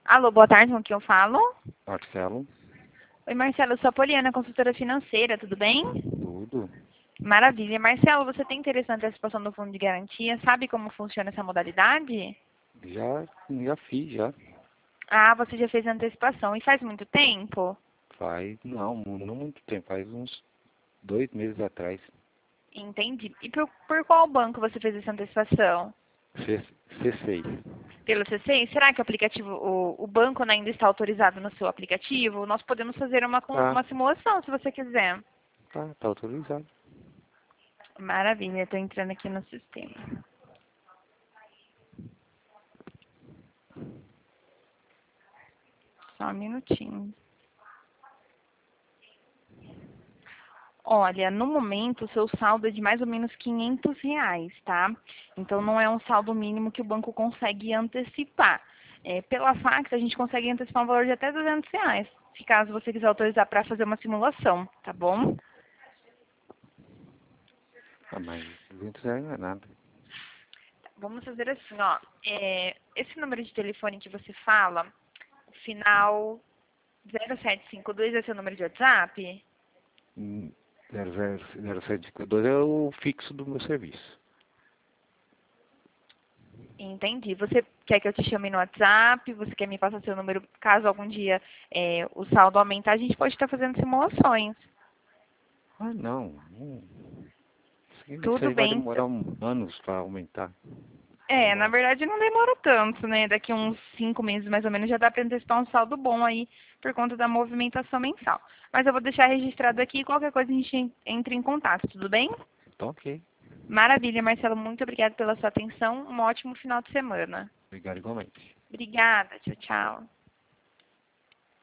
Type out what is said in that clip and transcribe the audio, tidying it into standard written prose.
Alô, boa tarde, com quem eu falo? Marcelo, Oi, Marcelo, eu sou a Poliana, consultora financeira, tudo bem? tudo. Maravilha. Marcelo, você tem interesse na antecipação do fundo de garantia? Sabe como funciona essa modalidade? Já fiz, já. Ah, você já fez a antecipação. E faz muito tempo? Não muito tempo, faz uns 2 meses atrás. Entendi. E por qual banco você fez essa antecipação? C, C6. Pelo C6? Será que o aplicativo, o banco ainda está autorizado no seu aplicativo? Nós podemos fazer Tá, uma simulação, se você quiser. tá autorizado. Maravilha, estou entrando aqui no sistema. Só um minutinho. Olha, no momento o seu saldo é de mais ou menos R$ 500, tá? Então não é um saldo mínimo que o banco consegue antecipar. Pela Fax a gente consegue antecipar um valor de até R$ 200, se caso você quiser autorizar para fazer uma simulação, tá bom? Ah, mas R$ 200 não é nada. Vamos fazer assim, ó. Esse número de telefone que você fala, o final 0752 é seu número de WhatsApp? 0752 é o fixo do meu serviço. Entendi. Você quer que eu te chame no WhatsApp? Você quer me passar seu número? Caso algum dia o saldo aumentar, a gente pode estar fazendo simulações. Ah, não. Isso Tudo aí vai bem, demorar então. anos para aumentar. Na verdade não demora tanto, né? Daqui uns 5 meses mais ou menos já dá para antecipar um saldo bom aí por conta da movimentação mensal. Mas eu vou deixar registrado aqui e qualquer coisa a gente entra em contato, tudo bem? Então, ok. Maravilha, Marcelo. Muito obrigada pela sua atenção. Um ótimo final de semana. Obrigado igualmente. Obrigada. Tchau, tchau.